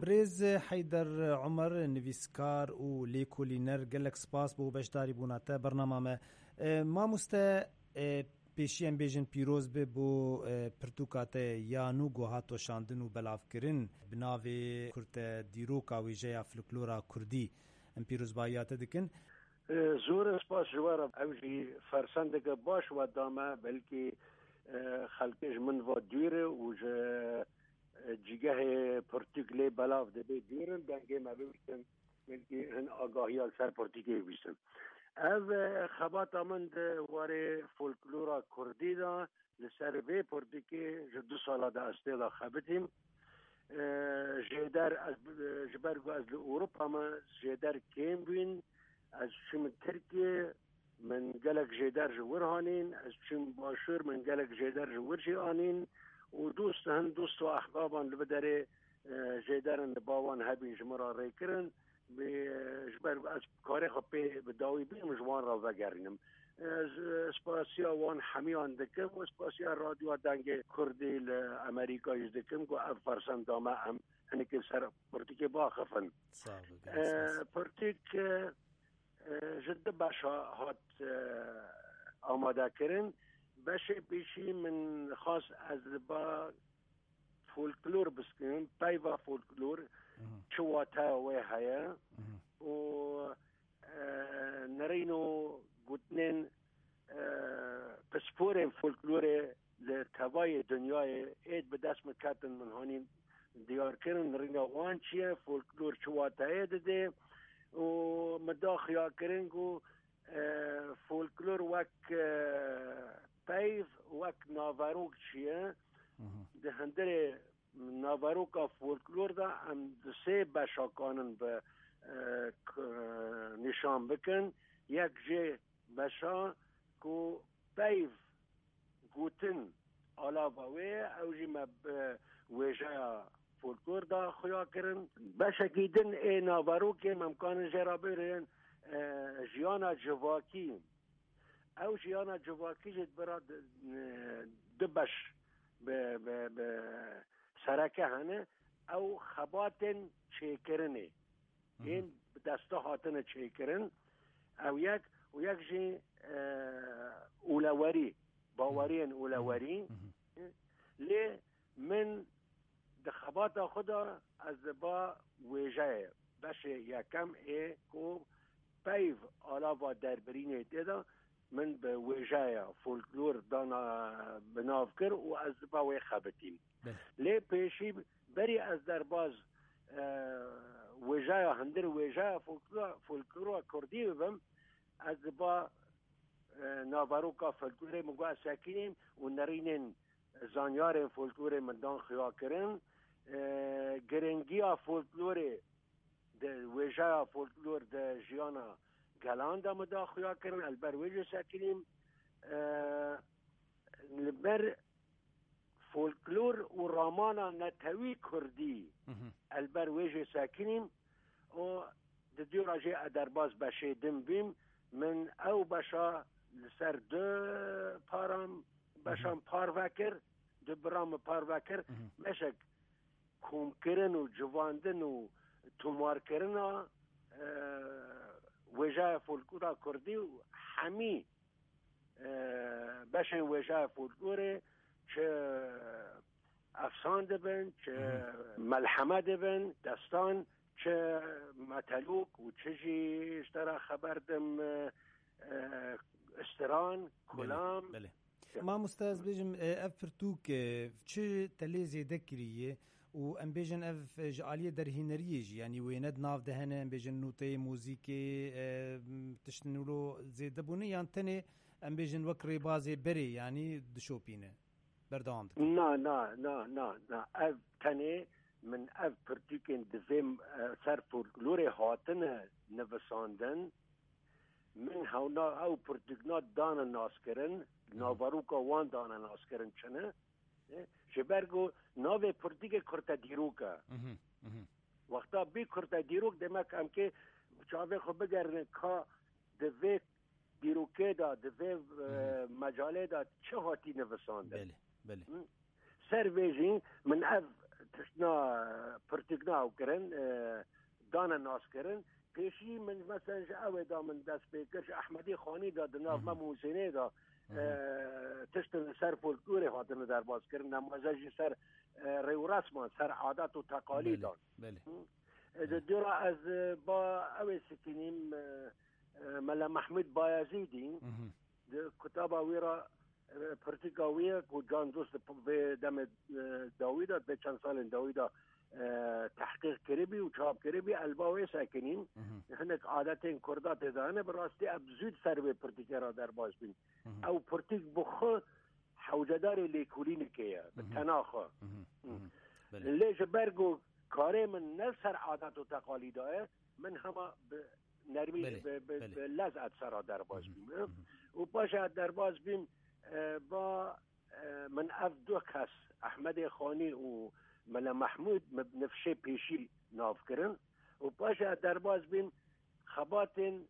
برز حیدر عمر نویسکار و لیکولینر گلک سپاس بو بشداری بوناته برنامه ما مسته پیشی ام بیژن پیروز به بو پرتوکات یانو گوهاتو شاندن و بلاف کرن بناوی کرت دیروکا ویجه فولکلورا کردی ام پیروز بایات دکن زور سپاس جوارم اوجی فرسندگه باش و دامه بلکه خلقش من و دیره و جیگه پرتوکلی بلاف دبی دیرن دنگه ما ببیشتن بلکه هن آگاهی سر پرتوکلی بیشتن او خبات من ده واره فولکلورا کردی دا لسر وی پرتوکی 2 ساله ده استه دا خبتیم جیدر جبرگو از اروپا ما جیدر کم بین از چم ترکیه من گلک جیدر جور هانین از چم باشور من گلک جیدر جور جی آنین و دوست و احبابان لبدره جیدرن باوان هبین جمرا ریکرن جبر از کاری خب به داوی بیم جوان را وگرینم اسپاسیا وان حمیان دکم و اسپاسیا رادیو دنگ کردی لامریکا دکم گو اف فرسان دامه هم هنی که سر پرتیک با خفن پرتیک جد باشا هات آماده کرن بشه بیشی من خاص از با فولکلور بسکن پایوا فولکلور چواتا و هیا و نرینو گوتنین پسپور فولکلور لتوای دنیای اید به دست مکاتن من هانیم دیار کرن نرینا وان چیه فولکلور چواتا ده و مداخیا کرن گو فولکلور وک پایف وک ناواروک چیه ده هندره ناواروکا فولکلور دا هم سه بشاکانن به نشان بکن یک جه بشا کو پایف گوتن علاوه او جی مب ویجه فولکلور دا خیا کرن بشکیدن ای ناواروکی ممکان جرا برن جیانا جواکی او جیانا جواکی جد برا دبش به سرکه هنه او خباتن چیکرنه این دسته هاتن چیکرن او یک جی اولواری باورین اولواری لی من دخبات خدا از با ویجه بشه یکم ای کو پیو علاوه دربرینه دیده من به ویجه فولکلور دانا بناف کر و از با وی خبتیم لی پیشی بری از درباز ویجه هندر ویجه فولکلور کردی بم از با ناواروکا فولکلور مگو ساکنیم و نرینن زانیار فولکلور مندان خیا کرن گرنگیا فولکلور ده ویجه فولکلور ده جیانا گلان دا مداخیا کرن البر ویجه ساکنیم البر فولکلور و رامانا نتوی کردی البر ویجه ساکنیم و ده دیو راجه ادرباز بشه دم بیم من او بشا لسر دو پارم بشام پار وکر دو برام پار وکر مشک کوم کرن و جواندن و تومار کرن وجه فولکلورا کردی و همی بشن وجه فولکلوره چه افسان دبن چه ملحمه دبن دستان چه متلوک و چه جی اشترا خبردم استران کلام بله. ما مستاز بیجم اف پرتوک چه تلیزی دکریه و ام بیجن اف جعالیه در هنریه یعنی ویند ناف دهنه ام بیجن نوته موزیکی تشنولو زیده بونه یان تنه ام بیجن وکری بازی بری یعنی دشوپینه بردام دکن نه اف تنه من اف پرتوکین دویم سر فولکلور هاتنه نوساندن من هاونا او پرتوکنات دانا ناس کرن ناواروکا وان دانا ناس کرن چنه جبرگو ناوه پرتوک کرتا دیروکا وقتا بی کرتا دیروک دمک هم که چاوه خو بگرن که دوه دیروکه دا دوه مجاله دا چه هاتی نوسانده بله سر ویجین من اف تشنا پرتگنا او کرن دانا ناس کرن پیشی من مثلا اوه دا من دست بیکرش احمدی خانی دا دناف مم حسینه دا تشتن سر فولکلور هاتن در باز کرن نمازجی سر ریو رسمان سر عادت و تقالیدان دیرا از با اوه سکنیم ملا محمود بایزیدی کتابا ویرا پرتگاویه که جان دوست به دم داویدا به چند سال داویدا تحقیق کربی و چاپ کربی الباوی ساکنین هنک عادت این کردات دانه براستی ابزود سر به پرتگا را در باز بین او پرتگ بخو حوجدار لیکولین که به تناخه لیش برگو کاره من نسر عادت و تقالیده من همه نرمی به لذت سر در باز بیم و باشه در باز بیم با من اف دو کس احمد خانی و ملا محمود نفشه پیشی ناف کرن و باشه در باز بیم خباتن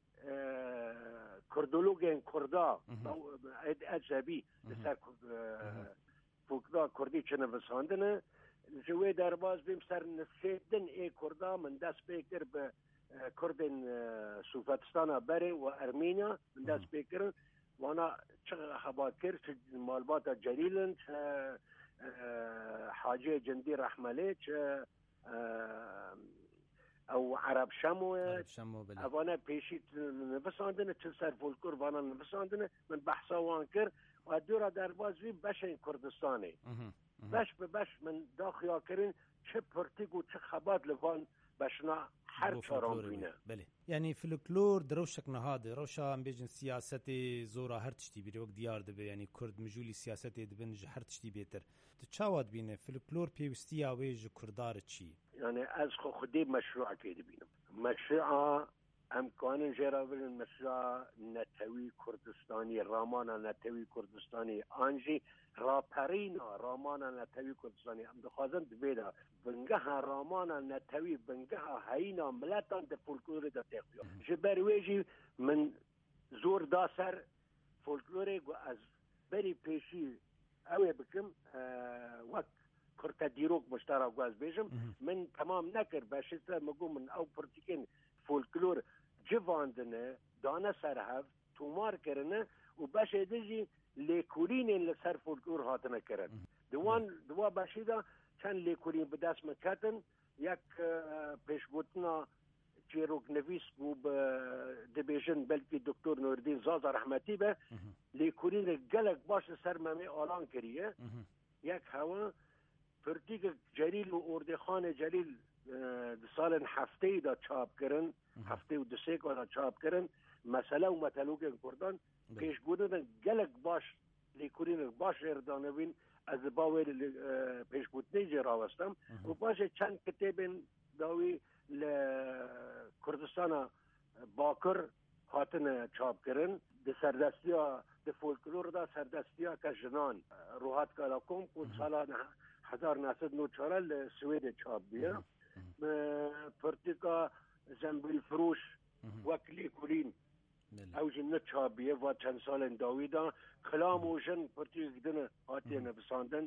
کردولوگین کردا اجابی لسر فوکدا کردی چنه وساندنه جوی در باز بیم سر نفشه دن ای کردا من دست بیکر به کردن سوفتستان بره و ارمینیا من دست بیکرن وانا چه خبات کرد چه مالبات جلیلن چه حاجی جندی رحمله چه او عرب شمو وانا پیشید نفساندنه چه سر فولکور وانا نفساندنه من بحثا وان کرد و دورا در باز بیم بشه کردستانه بش به بش من داخیا کرن چه پرتیگ و چه خبات لوان بشنا هر چارم بینه بله یعنی فولکلور دروشک نهاده روشا ام بیجن سیاست زورا هر تشتی بیره وقت دیار دبه یعنی کرد مجولی سیاست دبنج هر تشتی بیتر تو چاواد بینه فولکلور پیوستی اویج کردار چی یعنی از خودی مشروع که بینم مشروع امکان جراول مشروع نتوی کردستانی رامان نتوی کردستانی آنجی راپرینا رامان نتوی کردستانی ام دخوازن دبیدا بنگه رامان نتوی بنگه هاینا ملتان ده فولکلور ده تقویو جبرویجی من زور داسر فولکلوری گو از بری پیشی اوه بکم وقت کرتا دیروک مشترک گو از بیجم من تمام نکر باشیسته مگو من او پرتیکین فولکلور جواندنه دانه سرهف تومار کرنه و باشه دیجی لیکولین لسر فولکلور هاتنه کرن دوا باشیدا چند لیکولین به دست مکتن یک پیشگوتنا چیروک نویس بو دبیجن بلکی دکتر نوردین زازا رحمتی به لیکولین گلک باش سر ممی آلان کریه یک هوا پرتیک جلیل و اردخان جلیل سال هفته دا چاپ کرن هفته و دسه دا چاپ کرن مسئله و مطلوق کردن پیش گودن گلک باش لیکولین باش اردانوین از باور پیش گودنی جی راوستم و باش چند کتاب داوی کردستان باکر هاتن چاپ کرن ده سردستیا ده فولکلور دا سردستیا که جنان روحات کالاکوم کود سال 1994 سوید چاپ بیا پرتیکا زنبیل فروش وکلی کلین او جن چاپ بیا و چند سال داویدا کلام و جن پرتیک دن آتی نبساندن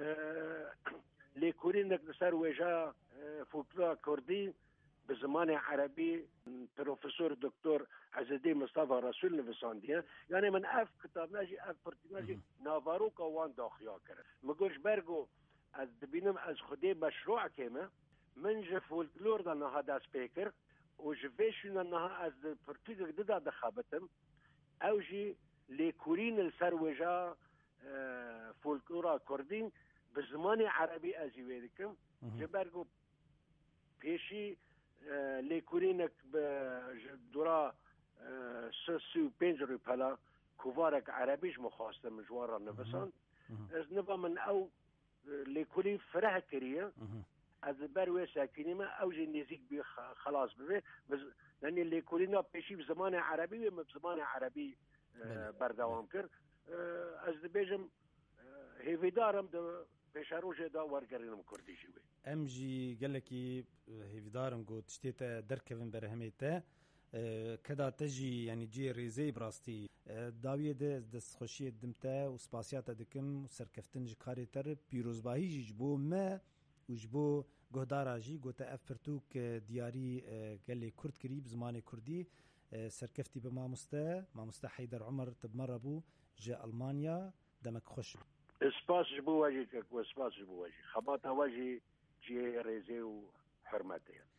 لیکولین نکسر وجا فولکلور کردی به زمان عربی پروفسور دکتر عزیزی مصطفی رسول نویساندیه یعنی من اف کتاب نجی اف پرتی نجی ناوارو که وان داخیا کرد مگوش برگو از دبینم از خودی مشروع کمه من جه فولکلور دا نها دست پیکر و جویشون نها از پرتی دا دخابتم او جی لیکولین السر وجا فولکلورا کردین به زمان عربی ازیوه دکم جه برگو پیشی لیکولینک به دورا 35 روی پلا کوارک عربیش مخواستم جوارا نویسان از نبا من او لیکولین فرح کریه از بروی ساکنی ما او جی نزیک بی خلاص ببه یعنی لیکولینا پیشی به زمان عربی و زمان عربی بردوام کرد از بیجم هیویدارم ده پیشاروش دا ورگرینم کردی جوی ام جی گلکی هیویدارم گو تشتیت درکوین برهمیته کدا تجی یعنی جی ریزی براستی داویه دست خوشی دمته و سپاسیات دکم و سرکفتن جکاری تر پیروزباهی جبو ما وجبو گهدارا جی گوته اف پرتوک دیاری گلی کرد کری بزمان کردی سرکفتی به ماموسته حیدر عمر تبمر بو جا ألمانيا دمك خوش اسپاس جبو واجی که اسپاس جبو واجی خبات واجی جی رزه و حرمته